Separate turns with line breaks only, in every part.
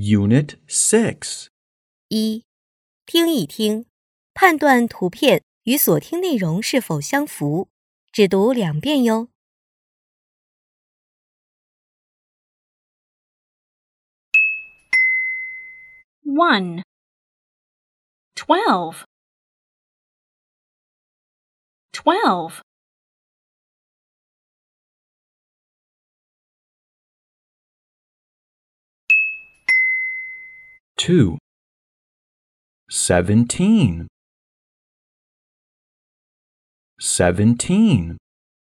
Unit 6.
一、听一听，判断图片与所听内容是否相符，只读2遍哟。
1, 12, 12.
2, 17, 17.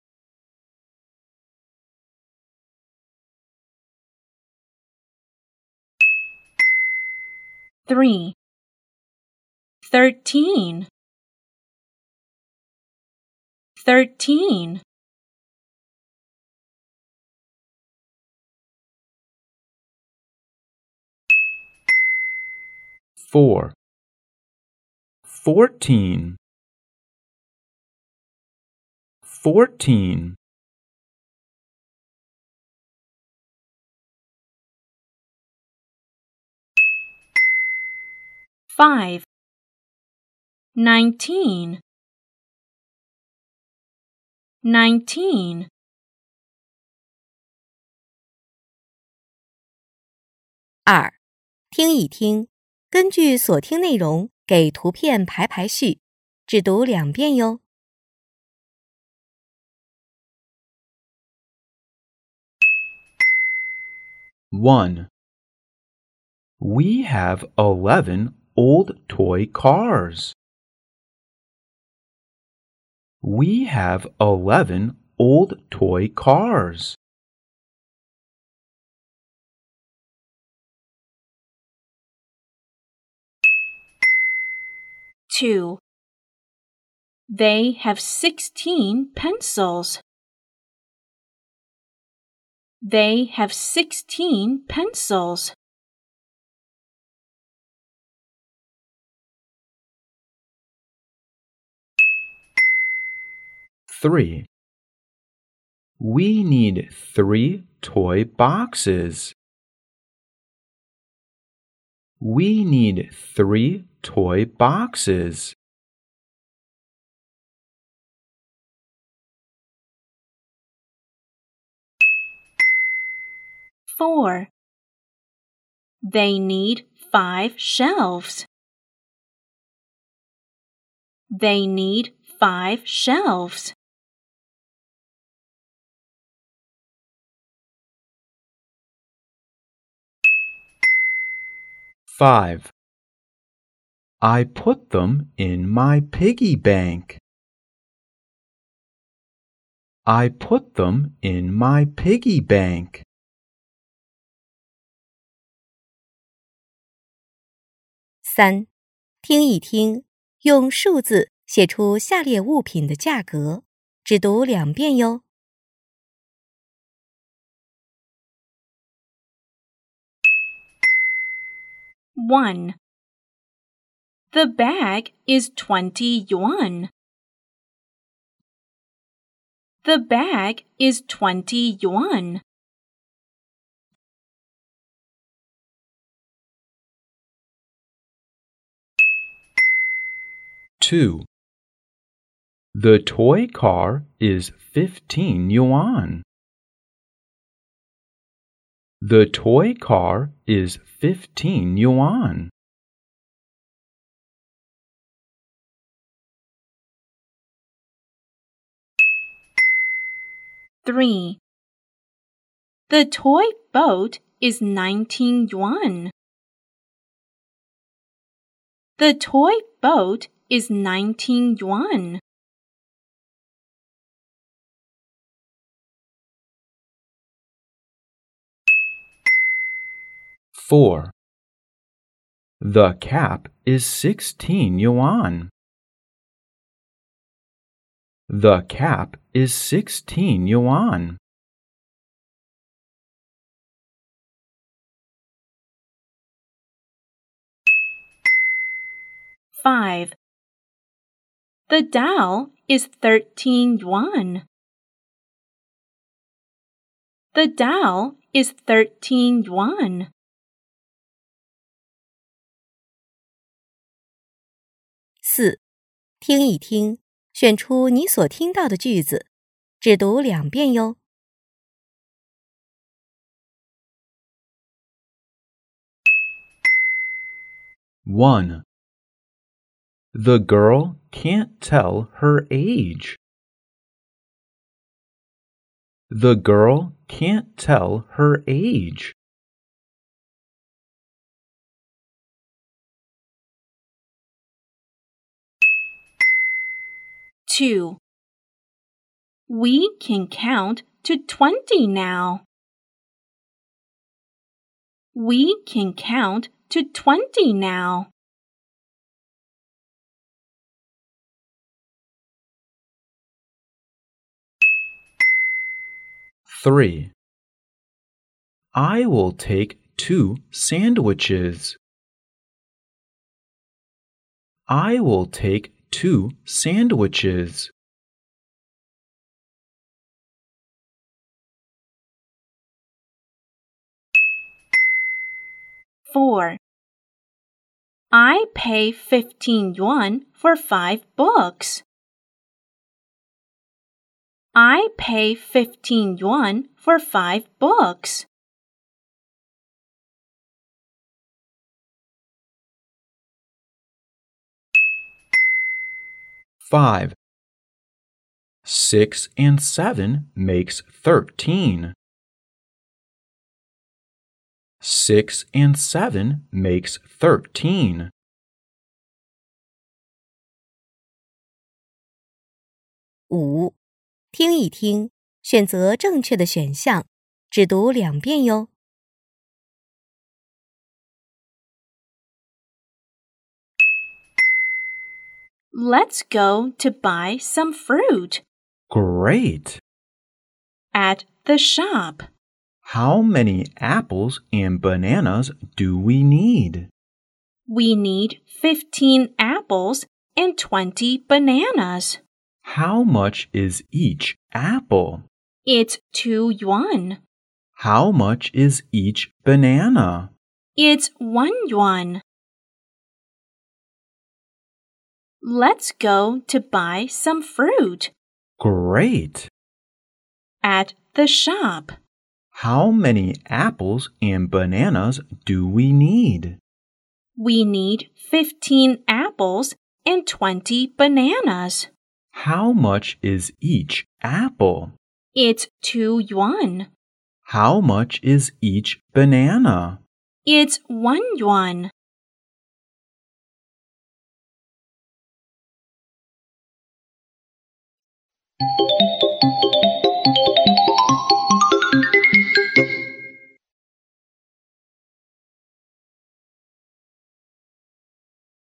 3, 13, 13.
4, 14, 14.
5, 19, 19.
2、听一听，根据所听内容给图片排序，只读2遍哟。
1. We have 11 old toy cars. We have 11 old toy cars.
2. They have 16 pencils. They have 16 pencils.
3. We need 3 toy boxes. We need 3 toy boxes.
4. They need 5 shelves. They need 5 shelves.
5. I put them in my piggy bank. I put them in my piggy bank.
3、听一听，用数字写出下列物品的价格，只读2遍哟。
1. The bag is 20 yuan. The bag is 20 yuan.
2. The toy car is 15 yuan. The toy car is 15 yuan.
3. The toy boat is 19 yuan. The toy boat is 19 yuan.
4. The cap is 16 yuan. The cap is 16 yuan.
5. The doll is 13 yuan. The doll is 13 yuan.
4. 听一听，选出你所听到的句子，只读2遍哟。
1. The girl can't tell her age. The girl can't tell her age.
2. We can count to 20 now. We can count to 20 now.
3. I will take 2 sandwiches. I will take 2 sandwiches.
4. I pay 15 yuan for 5 books. I pay 15 yuan for 5 books.
5. 6 and 7 makes 13. 6 and 7 makes 13.
5. 听一听，选择正确的选项，只读2遍哟。
Let's go to buy some fruit.
Great!
At the shop.
How many apples and bananas do we need?
We need 15 apples and 20 bananas.
How much is each apple?
It's 2 yuan.
How much is each banana?
It's 1 yuan. Let's go to buy some fruit.
Great!
At the shop.
How many apples and bananas do we need?
We need 15 apples and 20 bananas.
How much is each apple?
It's 2 yuan.
How much is each banana?
It's 1 yuan.